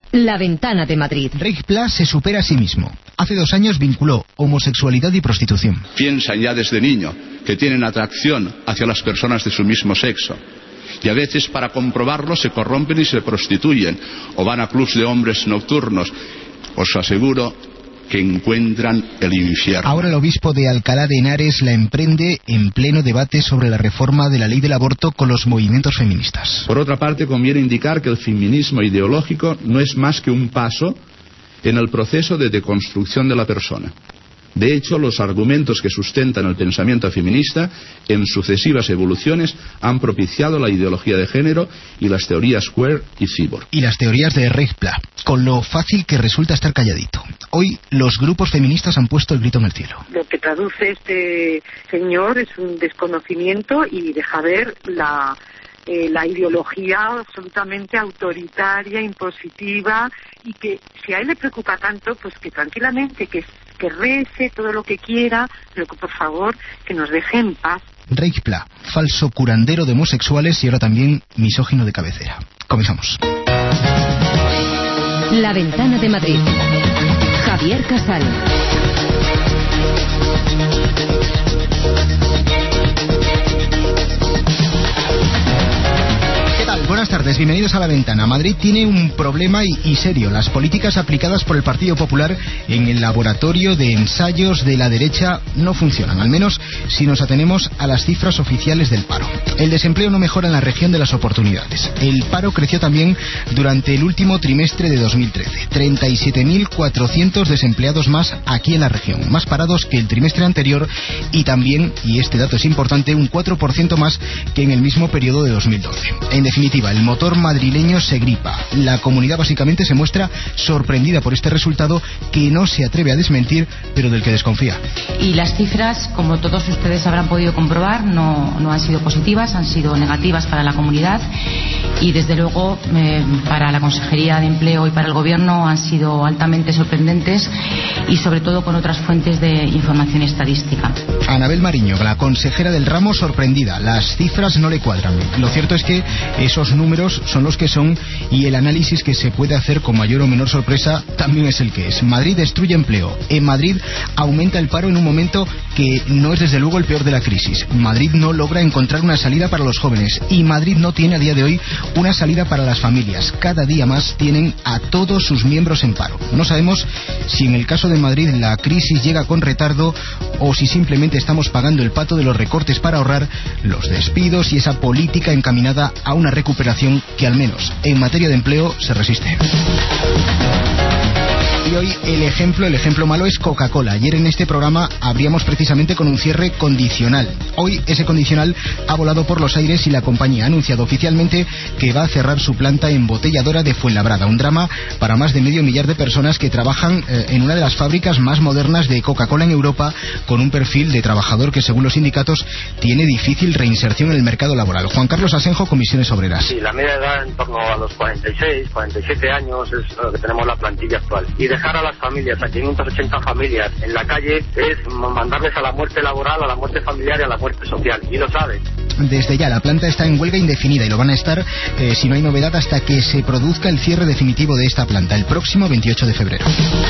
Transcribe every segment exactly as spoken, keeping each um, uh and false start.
La Ventana de Madrid. Reich-Pla se supera a sí mismo. Hace dos años vinculó homosexualidad y prostitución. Piensan ya desde niño que tienen atracción hacia las personas de su mismo sexo. Y a veces, para comprobarlo, se corrompen y se prostituyen. O van a clubs de hombres nocturnos. Os aseguro que encuentran el infierno. Ahora el obispo de Alcalá de Henares la emprende en pleno debate sobre la reforma de la ley del aborto con los movimientos feministas. Por otra parte, conviene indicar que el feminismo ideológico no es más que un paso en el proceso de deconstrucción de la persona. De hecho, los argumentos que sustentan el pensamiento feminista en sucesivas evoluciones han propiciado la ideología de género y las teorías queer y cyborg. Y las teorías de Reich-Pla, con lo fácil que resulta estar calladito. Hoy los grupos feministas han puesto el grito en el cielo. Lo que traduce este señor es un desconocimiento y deja ver la... Eh, la ideología absolutamente autoritaria, impositiva, y que si a él le preocupa tanto, pues que tranquilamente, que, que rece todo lo que quiera, pero que por favor que nos deje en paz. Reich-Pla, falso curandero de homosexuales y ahora también misógino de cabecera. Comenzamos. La Ventana de Madrid. Javier Casal. Buenas tardes, bienvenidos a La Ventana. Madrid tiene un problema y, y serio. Las políticas aplicadas por el Partido Popular en el laboratorio de ensayos de la derecha no funcionan, al menos si nos atenemos a las cifras oficiales del paro. El desempleo no mejora en la región de las oportunidades. El paro creció también durante el último trimestre de dos mil trece. treinta y siete mil cuatrocientos desempleados más aquí en la región, más parados que el trimestre anterior y también, y este dato es importante, un cuatro por ciento más que en el mismo periodo de dos mil doce. En definitiva, el motor madrileño se gripa. La comunidad básicamente se muestra sorprendida por este resultado que no se atreve a desmentir, pero del que desconfía. Y las cifras, como todos ustedes habrán podido comprobar, no, no han sido positivas, han sido negativas para la comunidad y desde luego eh, para la Consejería de Empleo y para el Gobierno han sido altamente sorprendentes y sobre todo con otras fuentes de información estadística. Anabel Mariño, la consejera del ramo, sorprendida. Las cifras no le cuadran. Lo cierto es que esos números son los que son y el análisis que se puede hacer con mayor o menor sorpresa también es el que es. Madrid destruye empleo. En Madrid aumenta el paro en un momento que no es desde luego el peor de la crisis. Madrid no logra encontrar una salida para los jóvenes y Madrid no tiene a día de hoy una salida para las familias. Cada día más tienen a todos sus miembros en paro. No sabemos si en el caso de Madrid la crisis llega con retardo o si simplemente estamos pagando el pato de los recortes para ahorrar, los despidos y esa política encaminada a una recuperación que al menos en materia de empleo se resiste. Y hoy el ejemplo, el ejemplo malo es Coca-Cola. Ayer en este programa abríamos precisamente con un cierre condicional. Hoy ese condicional ha volado por los aires y la compañía ha anunciado oficialmente que va a cerrar su planta embotelladora de Fuenlabrada. Un drama para más de medio millar de personas que trabajan eh, en una de las fábricas más modernas de Coca-Cola en Europa, con un perfil de trabajador que según los sindicatos tiene difícil reinserción en el mercado laboral. Juan Carlos Asenjo, Comisiones Obreras. Sí, la media edad en torno a los cuarenta y seis, cuarenta y siete años es lo que tenemos la plantilla actual. Y dejar a las familias, a quinientas ochenta familias en la calle, es mandarles a la muerte laboral, a la muerte familiar y a la muerte social, y lo saben. Desde ya, la planta está en huelga indefinida y lo van a estar, eh, si no hay novedad, hasta que se produzca el cierre definitivo de esta planta, el próximo veintiocho de febrero.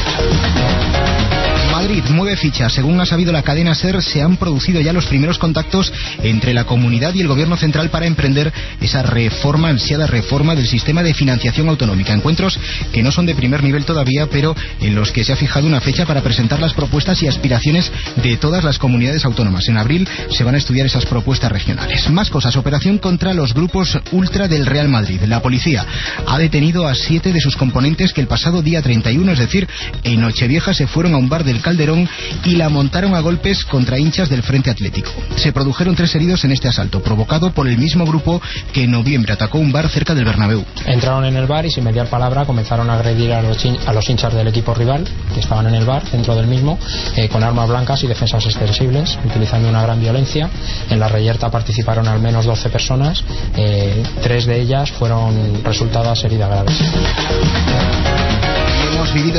Madrid mueve ficha. Según ha sabido la cadena SER, se han producido ya los primeros contactos entre la comunidad y el gobierno central para emprender esa reforma, ansiada reforma del sistema de financiación autonómica. Encuentros que no son de primer nivel todavía, pero en los que se ha fijado una fecha para presentar las propuestas y aspiraciones de todas las comunidades autónomas. En abril se van a estudiar esas propuestas regionales. Más cosas. Operación contra los grupos ultra del Real Madrid. La policía ha detenido a siete de sus componentes que el pasado día treinta y uno, es decir, en Nochevieja, se fueron a un bar del Calderón y la montaron a golpes contra hinchas del Frente Atlético. Se produjeron tres heridos en este asalto, provocado por el mismo grupo que en noviembre atacó un bar cerca del Bernabéu. Entraron en el bar y sin mediar palabra comenzaron a agredir a los, a los hinchas del equipo rival que estaban en el bar, dentro del mismo, eh, con armas blancas y defensas extensibles, utilizando una gran violencia. En la reyerta participaron al menos doce personas, eh, tres de ellas fueron resultadas heridas graves. Hemos vivido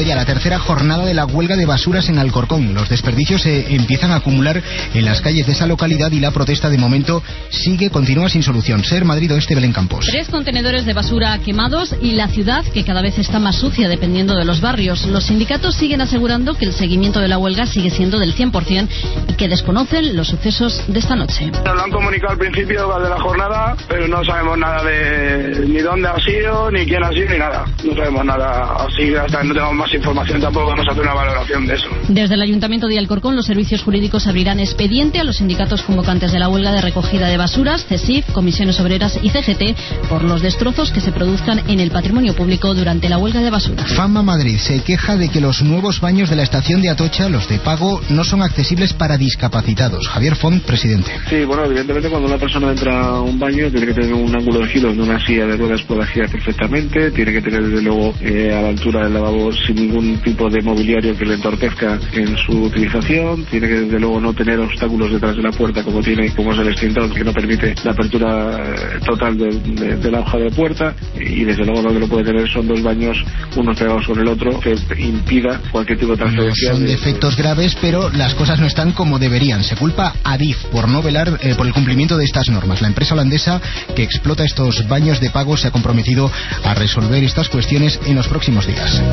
comenzado ya la tercera jornada de la huelga de basuras en Alcorcón. Los desperdicios se empiezan a acumular en las calles de esa localidad y la protesta de momento sigue, continúa sin solución. Ser Madrid Oeste, Belén Campos. Tres contenedores de basura quemados y la ciudad que cada vez está más sucia dependiendo de los barrios. Los sindicatos siguen asegurando que el seguimiento de la huelga sigue siendo del cien por ciento y que desconocen los sucesos de esta noche. Nos lo han comunicado al principio de la jornada, pero no sabemos nada de ni dónde ha sido, ni quién ha sido, ni nada. No sabemos nada así, hasta que no tengamos más información tampoco vamos a hacer una valoración de eso. Desde el Ayuntamiento de Alcorcón, los servicios jurídicos abrirán expediente a los sindicatos convocantes de la huelga de recogida de basuras, CESIF, Comisiones Obreras y C G T, por los destrozos que se produzcan en el patrimonio público durante la huelga de basura. Fama Madrid se queja de que los nuevos baños de la estación de Atocha, los de pago, no son accesibles para discapacitados. Javier Font, presidente. Sí, bueno, evidentemente cuando una persona entra a un baño tiene que tener un ángulo de giro donde una silla de ruedas pueda girar perfectamente, tiene que tener desde luego eh, a la altura del lavabo sin ningún tipo de mobiliario que le entorpezca en su utilización, tiene que desde luego no tener obstáculos detrás de la puerta como tiene, como es el extintor que no permite la apertura eh, total de, de, de la hoja de puerta, y desde luego lo que no puede tener son dos baños unos pegados con el otro que impida cualquier tipo de transferencia. No son de defectos graves, pero las cosas no están como deberían. Se culpa a Adif por no velar eh, por el cumplimiento de estas normas. La empresa holandesa que explota estos baños de pago se ha comprometido a resolver estas cuestiones en los próximos días.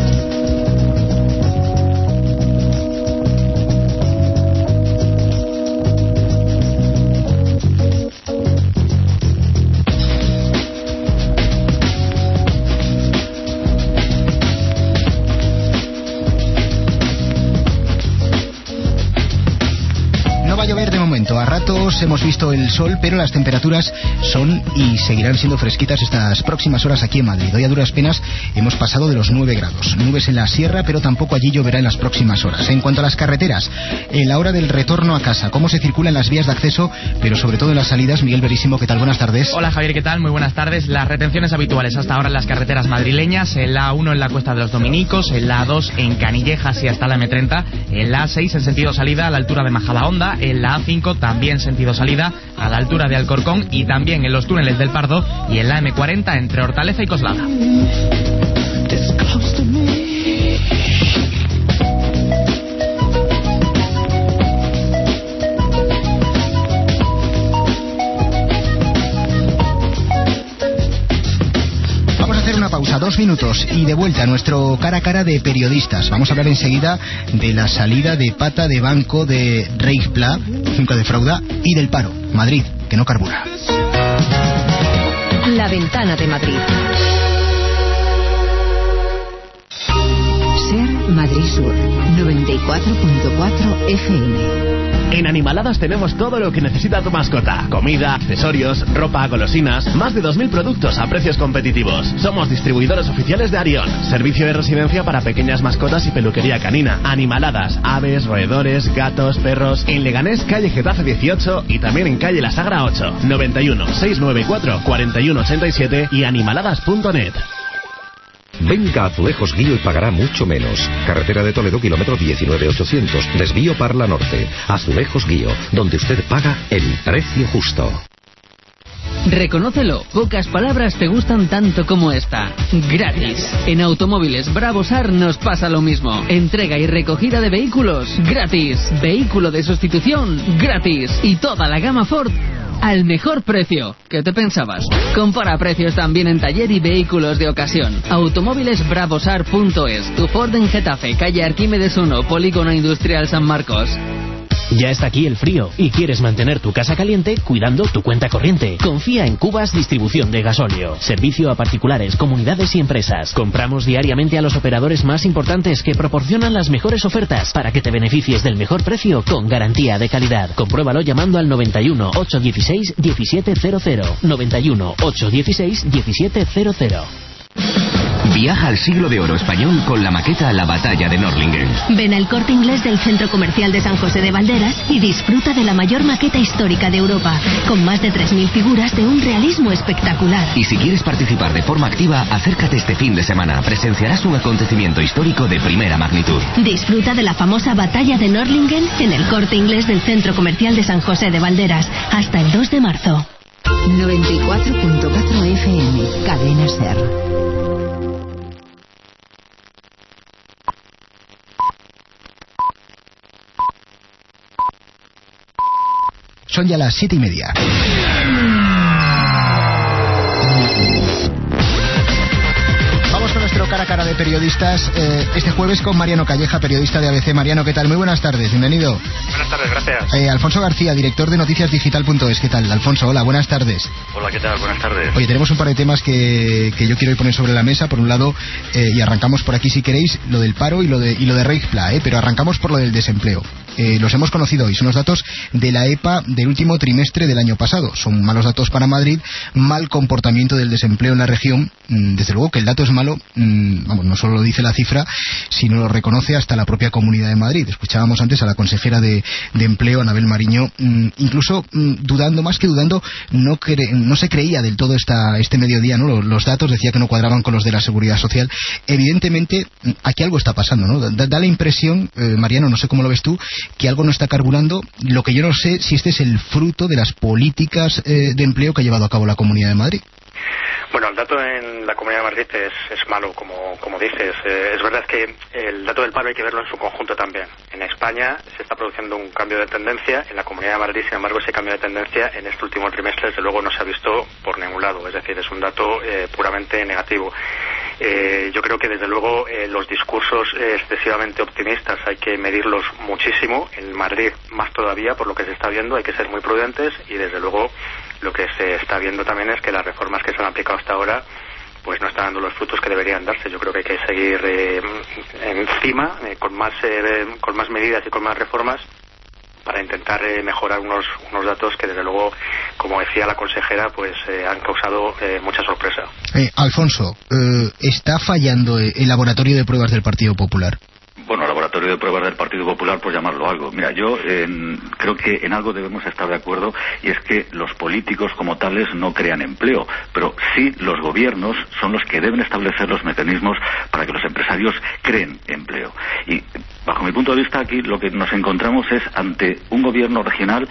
A ratos hemos visto el sol, pero las temperaturas son y seguirán siendo fresquitas estas próximas horas aquí en Madrid. Hoy a duras penas hemos pasado de los nueve grados. Nubes en la sierra, pero tampoco allí lloverá en las próximas horas. En cuanto a las carreteras, en la hora del retorno a casa, cómo se circula en las vías de acceso, pero sobre todo en las salidas. Miguel Verísimo, ¿qué tal? Buenas tardes. Hola Javier, ¿qué tal? Muy buenas tardes. Las retenciones habituales hasta ahora en las carreteras madrileñas, en la A uno en la Cuesta de los Dominicos, en la A dos en Canillejas y hasta la eme treinta, en la A seis en sentido salida a la altura de Majadahonda, en la A cinco también sentido salida a la altura de Alcorcón y también en los túneles del Pardo y en la eme cuarenta entre Hortaleza y Coslada. Pausa, dos minutos y de vuelta a nuestro cara a cara de periodistas. Vamos a hablar enseguida de la salida de pata de banco de Reichspla, nunca defrauda, y del paro. Madrid, que no carbura. La ventana de Madrid. Ser Madrid Sur, noventa y cuatro punto cuatro F M. En Animaladas tenemos todo lo que necesita tu mascota: comida, accesorios, ropa, golosinas, más de dos mil productos a precios competitivos. Somos distribuidores oficiales de Arión, servicio de residencia para pequeñas mascotas y peluquería canina. Animaladas, aves, roedores, gatos, perros. En Leganés, calle Getafe dieciocho y también en calle La Sagra ocho. noventa y uno, seiscientos noventa y cuatro, cuarenta y uno ochenta y siete y animaladas punto net. Venga a Azulejos Guío y pagará mucho menos. Carretera de Toledo, kilómetro diecinueve ochocientos, desvío Parla Norte. Azulejos Guío, donde usted paga el precio justo. Reconócelo, pocas palabras te gustan tanto como esta. Gratis. En Automóviles Bravosar nos pasa lo mismo. Entrega y recogida de vehículos, gratis. Vehículo de sustitución, gratis. Y toda la gama Ford al mejor precio. ¿Qué te pensabas? Compara precios también en taller y vehículos de ocasión. Automóviles Bravosar punto es. Tu Ford en Getafe, calle Arquímedes uno, Polígono Industrial San Marcos. Ya está aquí el frío y quieres mantener tu casa caliente cuidando tu cuenta corriente. Confía en Cubas Distribución de Gasóleo. Servicio a particulares, comunidades y empresas. Compramos diariamente a los operadores más importantes que proporcionan las mejores ofertas para que te beneficies del mejor precio con garantía de calidad. Compruébalo llamando al noventa y uno, ochocientos dieciséis, diecisiete cero cero. noventa y uno, ochocientos dieciséis, diecisiete cero cero. Viaja al siglo de oro español con la maqueta La Batalla de Nördlingen. Ven al Corte Inglés del Centro Comercial de San José de Valderas y disfruta de la mayor maqueta histórica de Europa, con más de tres mil figuras de un realismo espectacular. Y si quieres participar de forma activa, acércate este fin de semana. Presenciarás un acontecimiento histórico de primera magnitud. Disfruta de la famosa Batalla de Nördlingen en el Corte Inglés del Centro Comercial de San José de Valderas, hasta el dos de marzo. noventa y cuatro punto cuatro F M, Cadena Ser. Son ya las siete y media. Vamos con nuestro cara a cara de periodistas eh, este jueves con Mariano Calleja, periodista de A B C. Mariano, ¿qué tal? Muy buenas tardes, bienvenido. Buenas tardes, gracias. Eh, Alfonso García, director de noticias digital punto es. ¿Qué tal, Alfonso? Hola, buenas tardes. Hola, ¿qué tal? Buenas tardes. Oye, tenemos un par de temas que, que yo quiero hoy poner sobre la mesa. Por un lado, eh, y arrancamos por aquí si queréis, lo del paro y lo de, y lo de Reichspla, eh, pero arrancamos por lo del desempleo. Eh, los hemos conocido hoy, son los datos de la E P A del último trimestre del año pasado. Son malos datos para Madrid, mal comportamiento del desempleo en la región. Desde luego que el dato es malo, vamos, no solo lo dice la cifra, sino lo reconoce hasta la propia Comunidad de Madrid. Escuchábamos antes a la consejera de, de Empleo, Anabel Mariño, incluso dudando, más que dudando, no, cre, no se creía del todo esta, este mediodía, ¿no? Los, los datos decía que no cuadraban con los de la Seguridad Social. Evidentemente, aquí algo está pasando, ¿no? Da, da la impresión, eh, Mariano, no sé cómo lo ves tú, que algo no está carburando. Lo que yo no sé si este es el fruto de las políticas eh, de empleo que ha llevado a cabo la Comunidad de Madrid. Bueno, el dato en la Comunidad de Madrid es, es malo, como, como dices. Eh, es verdad que el dato del paro hay que verlo en su conjunto también. En España se está produciendo un cambio de tendencia. En la Comunidad de Madrid, sin embargo, ese cambio de tendencia en este último trimestre, desde luego, no se ha visto por ningún lado. Es decir, es un dato eh, puramente negativo. Eh, yo creo que, desde luego, eh, los discursos eh, excesivamente optimistas hay que medirlos muchísimo. En Madrid, más todavía, por lo que se está viendo, hay que ser muy prudentes y, desde luego, lo que se está viendo también es que las reformas que se han aplicado hasta ahora pues no están dando los frutos que deberían darse. Yo creo que hay que seguir eh, encima, eh, con más eh, con más medidas y con más reformas para intentar eh, mejorar unos unos datos que, desde luego, como decía la consejera, pues eh, han causado eh, mucha sorpresa. Eh, Alfonso, eh, ¿está fallando el laboratorio de pruebas del Partido Popular? Bueno, laboratorio de pruebas del Partido Popular, por llamarlo algo. Mira, yo eh, creo que en algo debemos estar de acuerdo, y es que los políticos como tales no crean empleo, pero sí los gobiernos son los que deben establecer los mecanismos para que los empresarios creen empleo. Y bajo mi punto de vista, aquí lo que nos encontramos es ante un gobierno regional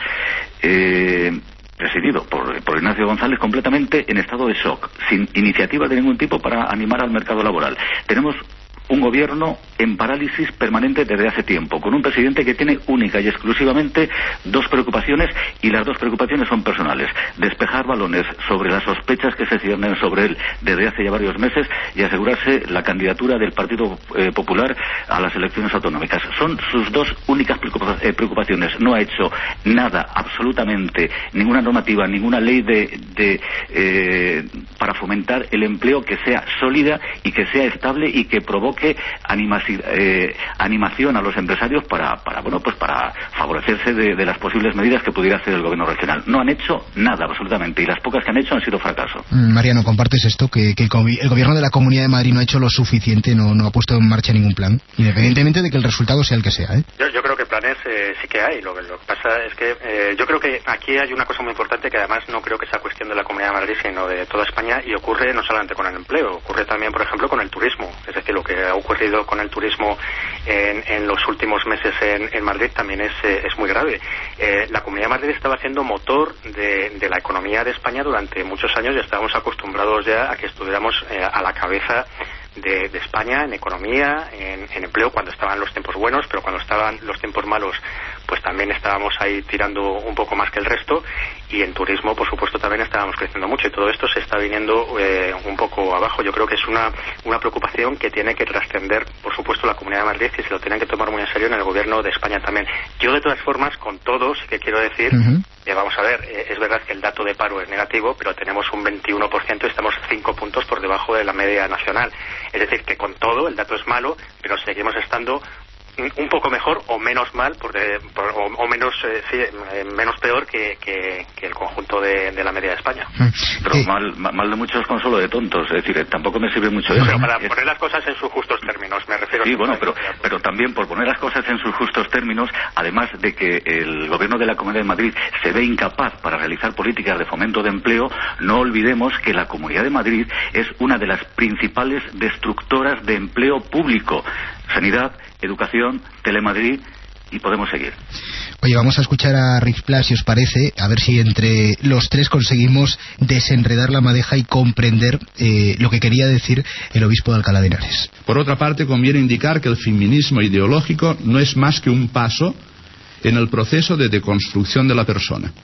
eh, presidido por, por Ignacio González, completamente en estado de shock, sin iniciativa de ningún tipo para animar al mercado laboral. Tenemos un gobierno en parálisis permanente desde hace tiempo, con un presidente que tiene única y exclusivamente dos preocupaciones, y las dos preocupaciones son personales: despejar balones sobre las sospechas que se ciernen sobre él desde hace ya varios meses y asegurarse la candidatura del Partido eh, Popular a las elecciones autonómicas. Son sus dos únicas preocupaciones. No ha hecho nada, absolutamente ninguna normativa, ninguna ley de, de eh, para fomentar el empleo que sea sólida y que sea estable y que provoque que animaci, eh, animación a los empresarios para, para bueno pues para favorecerse de, de las posibles medidas que pudiera hacer el gobierno regional. No han hecho nada, absolutamente, y las pocas que han hecho han sido fracaso. Mariano, ¿compartes esto? Que, que el, el gobierno de la Comunidad de Madrid no ha hecho lo suficiente, no, no ha puesto en marcha ningún plan, independientemente de que el resultado sea el que sea, ¿eh? Yo, yo creo que planes eh, sí que hay. Lo, lo que pasa es que eh, yo creo que aquí hay una cosa muy importante, que además no creo que sea cuestión de la Comunidad de Madrid, sino de toda España, y ocurre no solamente con el empleo, ocurre también, por ejemplo, con el turismo. Es decir, lo que ha ocurrido con el turismo en, en los últimos meses en, en Madrid también es, eh, es muy grave. Eh, la Comunidad de Madrid estaba haciendo motor de, de la economía de España durante muchos años, y estábamos acostumbrados ya a que estuviéramos eh, a la cabeza de, de España en economía, en, en empleo, cuando estaban los tiempos buenos, pero cuando estaban los tiempos malos, pues también estábamos ahí tirando un poco más que el resto, y en turismo, por supuesto, también estábamos creciendo mucho, y todo esto se está viniendo eh, un poco abajo. Yo creo que es una, una preocupación que tiene que trascender, por supuesto, la Comunidad de Madrid, y se lo tienen que tomar muy en serio en el gobierno de España también. Yo, de todas formas, con todos, que quiero decir, uh-huh. eh, vamos a ver, eh, es verdad que el dato de paro es negativo, pero tenemos un veintiuno por ciento y estamos cinco puntos por debajo de la media nacional. Es decir, que con todo el dato es malo, pero seguimos estando un poco mejor o menos mal por de, por, o, o menos eh, sí, eh, menos peor que, que, que el conjunto de, de la media de España. Pero eh. mal, mal de muchos consuelo de tontos, es decir, tampoco me sirve mucho eso. Pero para es... poner las cosas en sus justos términos, me refiero. Sí, a bueno, pero, pero también por poner las cosas en sus justos términos, además de que el gobierno de la Comunidad de Madrid se ve incapaz para realizar políticas de fomento de empleo, no olvidemos que la Comunidad de Madrid es una de las principales destructoras de empleo público. Sanidad, educación, Telemadrid, y podemos seguir. Oye, vamos a escuchar a Reichspla, si os parece, a ver si entre los tres conseguimos desenredar la madeja y comprender eh, lo que quería decir el obispo de Alcalá de Henares. Por otra parte, conviene indicar que el feminismo ideológico no es más que un paso en el proceso de deconstrucción de la persona.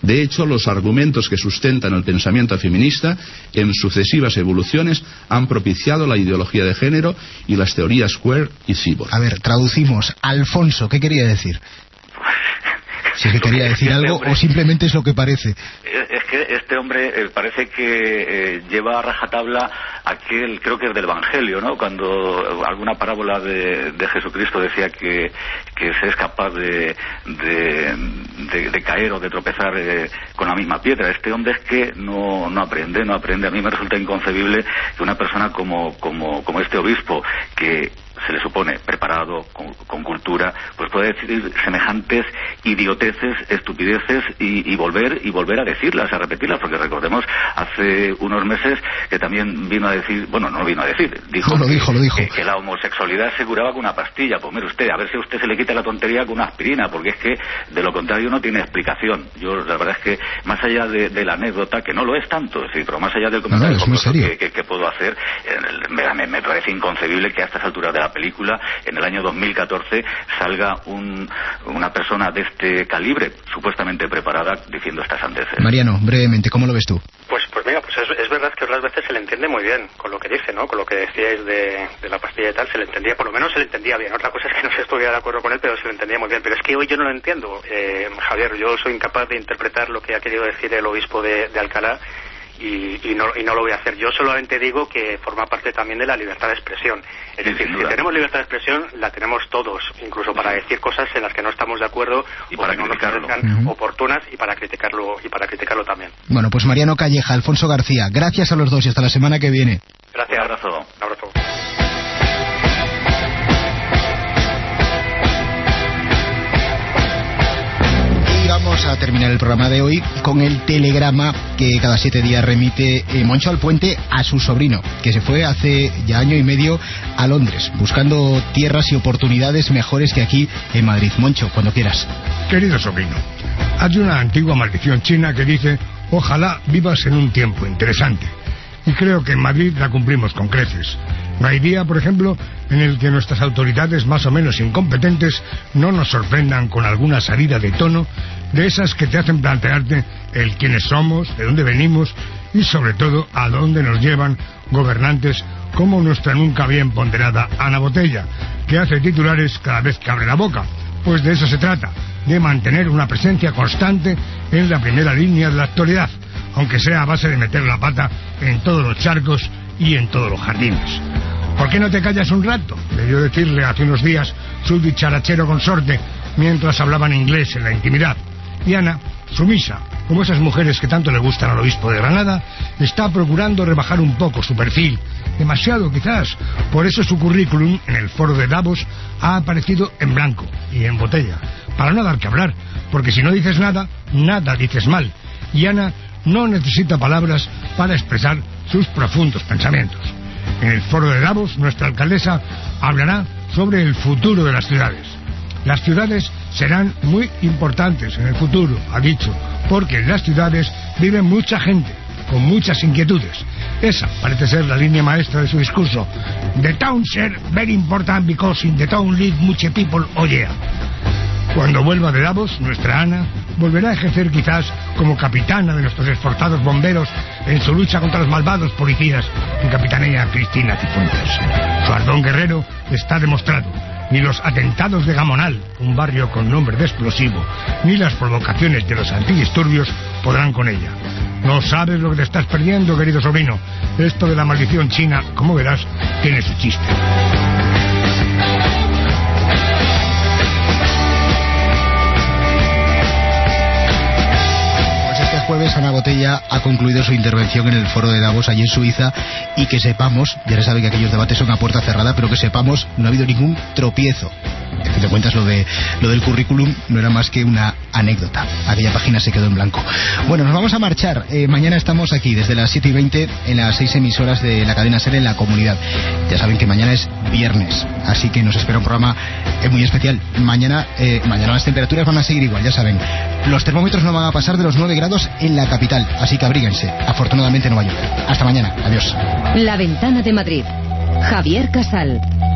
De hecho, los argumentos que sustentan el pensamiento feminista en sucesivas evoluciones han propiciado la ideología de género y las teorías queer y cyborg. A ver, traducimos. Alfonso, ¿qué quería decir? Si es que quería decir este algo hombre, o simplemente es lo que parece. Es que este hombre eh, parece que eh, lleva a rajatabla aquel, creo que es del Evangelio, ¿no? Cuando alguna parábola de, de Jesucristo decía que, que se es capaz de, de, de, de caer o de tropezar eh, con la misma piedra. Este hombre es que no, no aprende, no aprende. A mí me resulta inconcebible que una persona como, como, como este obispo, que se le supone preparado, con, con cultura, pues puede decir semejantes idioteces, estupideces y, y volver y volver a decirlas, a repetirlas, porque recordemos hace unos meses que también vino a decir, bueno, no vino a decir, dijo, no, lo que, dijo, lo dijo. Que, que la homosexualidad se curaba con una pastilla. Pues mire usted, a ver si a usted se le quita la tontería con una aspirina, porque es que de lo contrario no tiene explicación. Yo la verdad es que más allá de, de la anécdota, que no lo es tanto, sí, pero más allá del comentario no, no, es muy serio. que, que, que puedo hacer, me, me, me parece inconcebible que a estas alturas de la película, en el año dos mil catorce, salga un, una persona de este calibre, supuestamente preparada, diciendo estas sandeces. Mariano, brevemente, ¿cómo lo ves tú? Pues, pues mira, pues es, es verdad que otras veces se le entiende muy bien con lo que dice, ¿no? Con lo que decíais de, de la pastilla y tal, se le entendía, por lo menos se le entendía bien. Otra cosa es que no se estuviera de acuerdo con él, pero se le entendía muy bien. Pero es que hoy yo no lo entiendo, eh, Javier, yo soy incapaz de interpretar lo que ha querido decir el obispo de, de Alcalá. Y, y, no, y no lo voy a hacer. Yo solamente digo que forma parte también de la libertad de expresión. Es decir, si tenemos libertad de expresión, la tenemos todos, incluso para decir cosas en las que no estamos de acuerdo y para que no nos parezcan uh-huh. oportunas y para criticarlo y para criticarlo también. Bueno, pues Mariano Calleja, Alfonso García, gracias a los dos y hasta la semana que viene. Gracias. Un abrazo. Un abrazo. Vamos a terminar el programa de hoy con el telegrama que cada siete días remite eh, Moncho Alpuente a su sobrino, que se fue hace ya año y medio a Londres, buscando tierras y oportunidades mejores que aquí en Madrid. Moncho, cuando quieras. Querido sobrino, hay una antigua maldición china que dice: ojalá vivas en un tiempo interesante. Y creo que en Madrid la cumplimos con creces. No hay día, por ejemplo, en el que nuestras autoridades más o menos incompetentes no nos sorprendan con alguna salida de tono de esas que te hacen plantearte el quiénes somos, de dónde venimos y sobre todo a dónde nos llevan gobernantes como nuestra nunca bien ponderada Ana Botella, que hace titulares cada vez que abre la boca. Pues de eso se trata, de mantener una presencia constante en la primera línea de la actualidad, aunque sea a base de meter la pata en todos los charcos y en todos los jardines. ¿Por qué no te callas un rato?, debió decirle hace unos días su dicharachero consorte mientras hablaban inglés en la intimidad. Y Ana, sumisa, como esas mujeres que tanto le gustan al obispo de Granada, está procurando rebajar un poco su perfil, demasiado quizás. Por eso su currículum en el foro de Davos ha aparecido en blanco y en botella, para no dar que hablar, porque si no dices nada, nada dices mal. Y Ana no necesita palabras para expresar sus profundos pensamientos. En el foro de Davos, nuestra alcaldesa hablará sobre el futuro de las ciudades. Las ciudades serán muy importantes en el futuro, ha dicho, porque en las ciudades vive mucha gente, con muchas inquietudes. Esa parece ser la línea maestra de su discurso. The towns are very important because in the town live much people, oh yeah. Cuando vuelva de Davos, nuestra Ana volverá a ejercer quizás como capitana de nuestros esforzados bomberos en su lucha contra los malvados policías que capitanea Cristina Cifuentes. Su ardón guerrero está demostrado. Ni los atentados de Gamonal, un barrio con nombre de explosivo, ni las provocaciones de los antidisturbios podrán con ella. No sabes lo que te estás perdiendo, querido sobrino. Esto de la maldición china, como verás, tiene su chiste. Jueves Ana Botella ha concluido su intervención en el foro de Davos allí en Suiza, y que sepamos, ya se sabe que aquellos debates son a puerta cerrada, pero que sepamos, no ha habido ningún tropiezo. En fin de cuentas, lo de lo del currículum no era más que una anécdota. Aquella página se quedó en blanco. Bueno, nos vamos a marchar. Eh, mañana estamos aquí desde las siete y veinte en las seis emisoras de la cadena SER en la comunidad. Ya saben que mañana es viernes, así que nos espera un programa eh, muy especial. Mañana, eh, mañana las temperaturas van a seguir igual, ya saben. Los termómetros no van a pasar de los nueve grados en la capital, así que abríguense. Afortunadamente no va a llover. Hasta mañana. Adiós. La Ventana de Madrid. Javier Casal.